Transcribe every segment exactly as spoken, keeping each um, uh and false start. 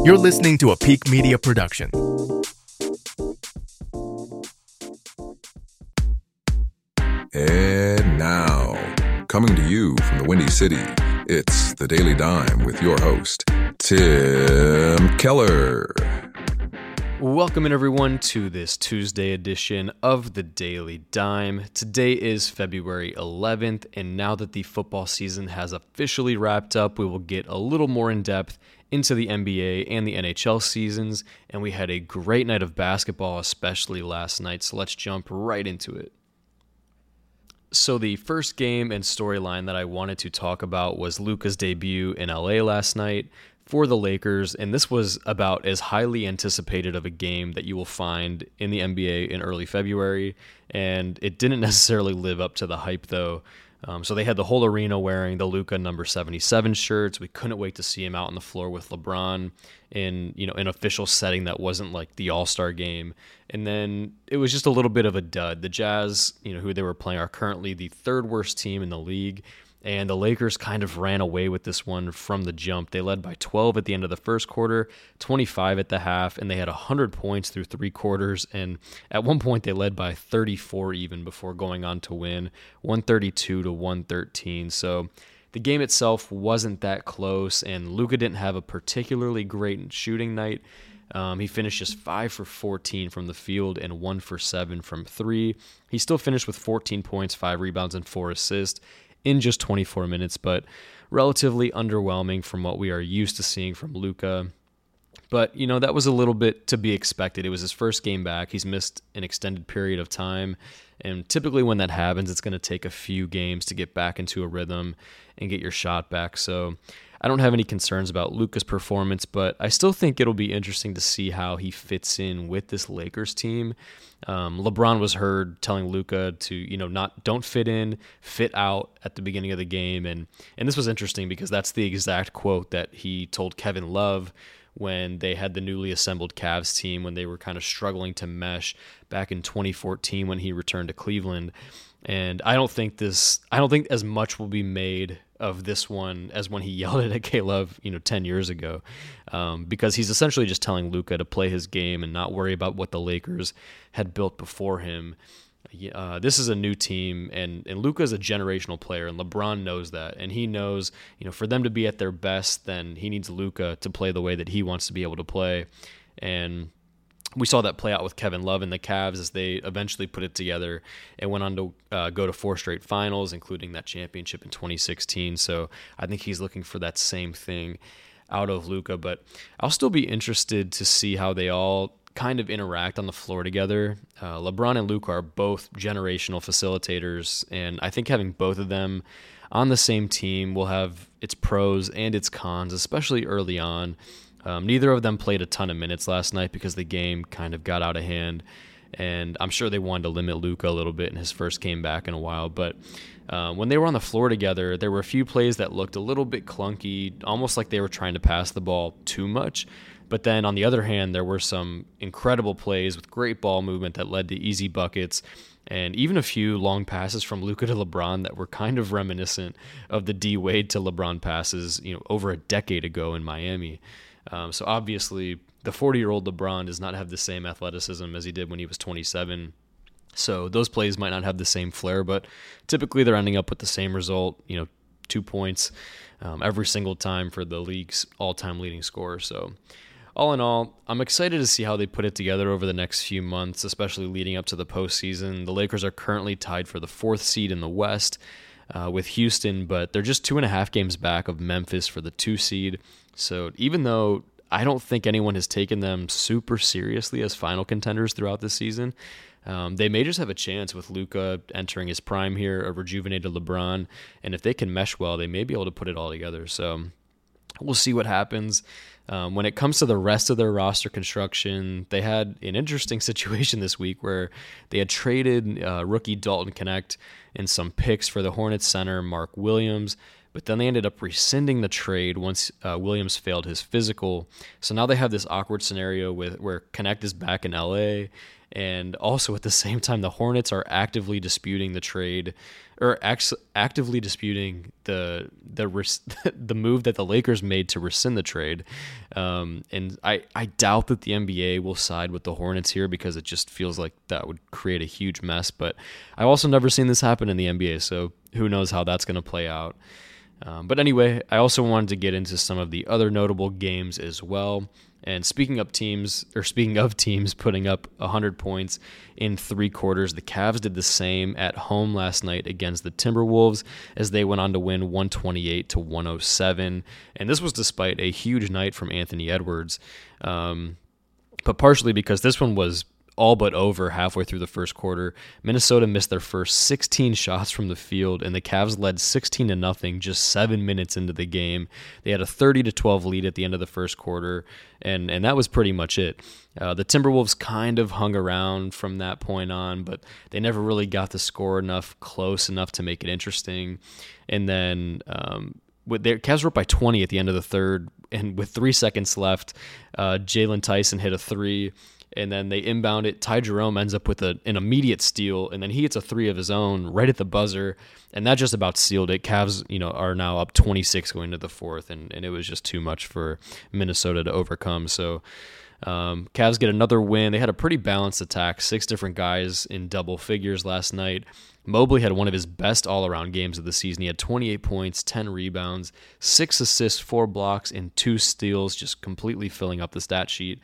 You're listening to a Peak Media production. And now, coming to you from the Windy City, it's The Daily Dime with your host, Tim Keller. Welcome in everyone to this Tuesday edition of The Daily Dime. Today is February eleventh, and now that the football season has officially wrapped up, we will get a little more in depth into the N B A and the N H L seasons, and we had a great night of basketball, especially last night, so let's jump right into it. So the first game and storyline that I wanted to talk about was Luka's debut in L A last night for the Lakers, and this was about as highly anticipated of a game that you will find in the N B A in early February, and it didn't necessarily live up to the hype though. Um, so they had the whole arena wearing the Luka number seventy-seven shirts. We couldn't wait to see him out on the floor with LeBron in, you know, an official setting that wasn't like the All-Star game. And then it was just a little bit of a dud. The Jazz, you know, who they were playing, are currently the third worst team in the league. And the Lakers kind of ran away with this one from the jump. They led by twelve at the end of the first quarter, twenty-five at the half, and they had one hundred points through three quarters. And at one point, they led by thirty-four even before going on to win, one thirty-two to one thirteen. So the game itself wasn't that close, and Luka didn't have a particularly great shooting night. Um, he finished just five for fourteen from the field and one for seven from three. He still finished with fourteen points, five rebounds, and four assists in just twenty-four minutes, but relatively underwhelming from what we are used to seeing from Luka. But, you know, that was a little bit to be expected. It was his first game back. He's missed an extended period of time, and typically when that happens, it's going to take a few games to get back into a rhythm and get your shot back. So I don't have any concerns about Luka's performance, but I still think it'll be interesting to see how he fits in with this Lakers team. Um, LeBron was heard telling Luka to, you know, not don't fit in, fit out at the beginning of the game, and and this was interesting because that's the exact quote that he told Kevin Love when they had the newly assembled Cavs team when they were kind of struggling to mesh back in twenty fourteen when he returned to Cleveland. And I don't think this, I don't think as much will be made of this one as when he yelled it at K-Love, you know, ten years ago, um, because he's essentially just telling Luka to play his game and not worry about what the Lakers had built before him. Uh, this is a new team, and, and Luka is a generational player, and LeBron knows that, and he knows, you know, for them to be at their best, then he needs Luka to play the way that he wants to be able to play, and we saw that play out with Kevin Love and the Cavs as they eventually put it together and went on to uh, go to four straight finals, including that championship in twenty sixteen. So I think he's looking for that same thing out of Luka. But I'll still be interested to see how they all kind of interact on the floor together. Uh, LeBron and Luka are both generational facilitators, and I think having both of them on the same team will have its pros and its cons, especially early on. Um, neither of them played a ton of minutes last night because the game kind of got out of hand, and I'm sure they wanted to limit Luka a little bit in his first game back in a while. But uh, when they were on the floor together, there were a few plays that looked a little bit clunky, almost like they were trying to pass the ball too much. But then on the other hand, there were some incredible plays with great ball movement that led to easy buckets, and even a few long passes from Luka to LeBron that were kind of reminiscent of the D Wade to LeBron passes, you know, over a decade ago in Miami. Um, so obviously, the forty-year-old LeBron does not have the same athleticism as he did when he was twenty-seven. So those plays might not have the same flair, but typically they're ending up with the same result, you know, two points um, every single time for the league's all-time leading scorer. So all in all, I'm excited to see how they put it together over the next few months, especially leading up to the postseason. The Lakers are currently tied for the fourth seed in the West uh, with Houston, but they're just two and a half games back of Memphis for the two seed. So even though I don't think anyone has taken them super seriously as final contenders throughout this season, um, they may just have a chance with Luka entering his prime here, a rejuvenated LeBron, and if they can mesh well, they may be able to put it all together. So we'll see what happens. Um, when it comes to the rest of their roster construction, they had an interesting situation this week where they had traded uh, rookie Dalton Knecht and some picks for the Hornets center Mark Williams, but then they ended up rescinding the trade once uh, Williams failed his physical. So now they have this awkward scenario with where Knecht is back in L A, And also at the same time, the Hornets are actively disputing the trade, or act- actively disputing the the res- the move that the Lakers made to rescind the trade. Um, and I, I doubt that the N B A will side with the Hornets here, because it just feels like that would create a huge mess. But I've also never seen this happen in the N B A, so who knows how that's going to play out. Um, but anyway, I also wanted to get into some of the other notable games as well. And speaking of teams, or speaking of teams putting up one hundred points in three quarters, the Cavs did the same at home last night against the Timberwolves, as they went on to win one twenty-eight to one oh seven. And this was despite a huge night from Anthony Edwards, um, but partially because this one was all but over halfway through the first quarter. Minnesota missed their first sixteen shots from the field, and the Cavs led sixteen to nothing just seven minutes into the game. They had a thirty to twelve lead at the end of the first quarter, and, and that was pretty much it. Uh, the Timberwolves kind of hung around from that point on, but they never really got the score enough close enough to make it interesting. And then um, with their Cavs were up by twenty at the end of the third, and with three seconds left, uh, Jalen Tyson hit a three. And then they inbound it. Ty Jerome ends up with a, an immediate steal, and then he hits a three of his own right at the buzzer, and that just about sealed it. Cavs, you know, are now up twenty-six going into the fourth, and, and it was just too much for Minnesota to overcome. So um, Cavs get another win. They had a pretty balanced attack, six different guys in double figures last night. Mobley had one of his best all-around games of the season. He had twenty-eight points, ten rebounds, six assists, four blocks, and two steals, just completely filling up the stat sheet.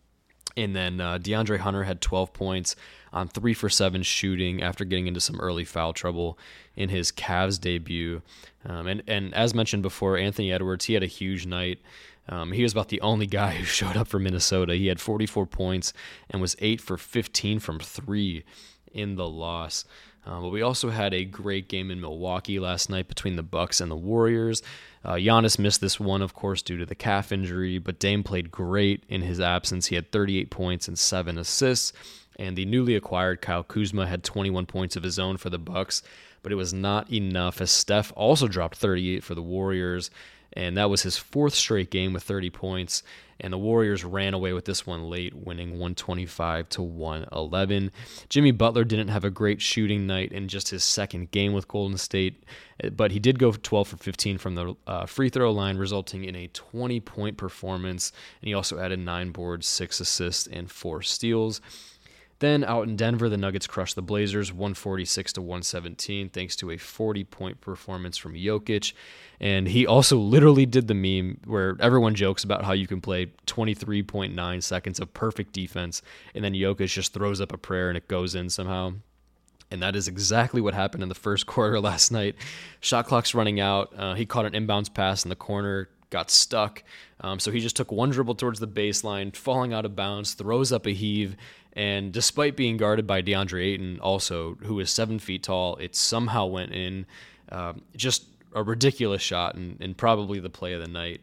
And then uh, DeAndre Hunter had twelve points on three for seven shooting after getting into some early foul trouble in his Cavs debut. Um, and, and as mentioned before, Anthony Edwards, he had a huge night. Um, he was about the only guy who showed up for Minnesota. He had forty-four points and was eight for fifteen from three in the loss. Uh, but we also had a great game in Milwaukee last night between the Bucks and the Warriors. Uh, Giannis missed this one, of course, due to the calf injury, but Dame played great in his absence. He had thirty-eight points and seven assists, and the newly acquired Kyle Kuzma had twenty-one points of his own for the Bucks, but it was not enough, as Steph also dropped thirty-eight for the Warriors, and that was his fourth straight game with thirty points. And the Warriors ran away with this one late, winning one twenty-five to one eleven. Jimmy Butler didn't have a great shooting night in just his second game with Golden State, but he did go twelve for fifteen from the uh, free throw line, resulting in a twenty-point performance. And he also added nine boards, six assists, and four steals. Then out in Denver, the Nuggets crushed the Blazers one forty-six to one seventeen thanks to a forty-point performance from Jokic. And he also literally did the meme where everyone jokes about how you can play twenty-three point nine seconds of perfect defense, and then Jokic just throws up a prayer and it goes in somehow. And that is exactly what happened in the first quarter last night. Shot clock's running out. Uh, he caught an inbounds pass in the corner, got stuck. Um, so he just took one dribble towards the baseline, falling out of bounds, throws up a heave, and despite being guarded by DeAndre Ayton, also, who is seven feet tall, it somehow went in. Uh, just a ridiculous shot, and, and probably the play of the night.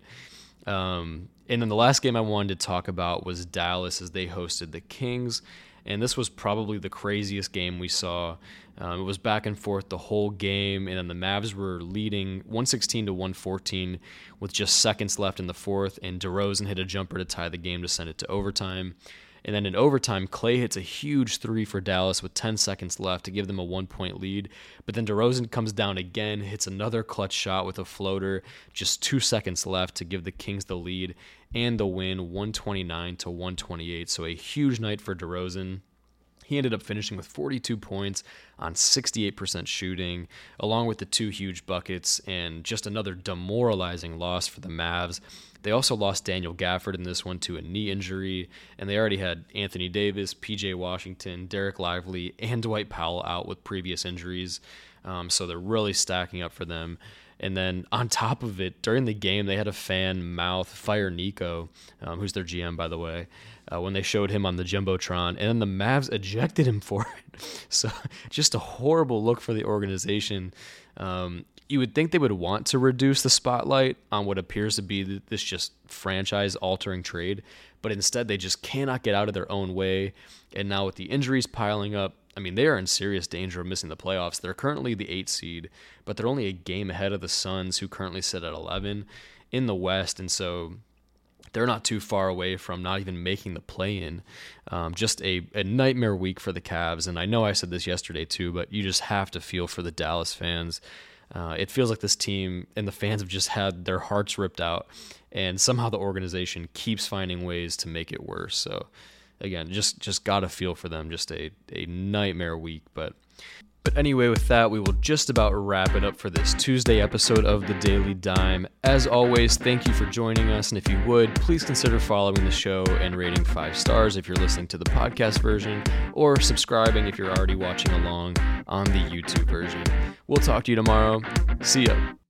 Um, and then the last game I wanted to talk about was Dallas as they hosted the Kings. And this was probably the craziest game we saw. Um, it was back and forth the whole game, and then the Mavs were leading one sixteen to one fourteen with just seconds left in the fourth, and DeRozan hit a jumper to tie the game to send it to overtime. And then in overtime, Klay hits a huge three for Dallas with ten seconds left to give them a one-point lead. But then DeRozan comes down again, hits another clutch shot with a floater, just two seconds left to give the Kings the lead and the win, one twenty-nine to one twenty-eight. So a huge night for DeRozan. He ended up finishing with forty-two points on sixty-eight percent shooting, along with the two huge buckets, and just another demoralizing loss for the Mavs. They also lost Daniel Gafford in this one to a knee injury, and they already had Anthony Davis, P J Washington, Derek Lively, and Dwight Powell out with previous injuries, um, so they're really stacking up for them. And then on top of it, during the game, they had a fan mouth Fire Nico, um, who's their G M, by the way, uh, when they showed him on the Jumbotron. And then the Mavs ejected him for it. So just a horrible look for the organization. Um, you would think they would want to reduce the spotlight on what appears to be this just franchise-altering trade, but instead they just cannot get out of their own way. And now with the injuries piling up, I mean, they are in serious danger of missing the playoffs. They're currently the eight seed, but they're only a game ahead of the Suns, who currently sit at eleven in the West. And so they're not too far away from not even making the play-in. Um, just a, a nightmare week for the Cavs, and I know I said this yesterday too, but you just have to feel for the Dallas fans. Uh, it feels like this team and the fans have just had their hearts ripped out, and somehow the organization keeps finding ways to make it worse. So again, just just gotta feel for them. Just a, a nightmare week, but But anyway, with that, we will just about wrap it up for this Tuesday episode of The Daily Dime. As always, thank you for joining us, and if you would, please consider following the show and rating five stars if you're listening to the podcast version, or subscribing if you're already watching along on the YouTube version. We'll talk to you tomorrow. See ya.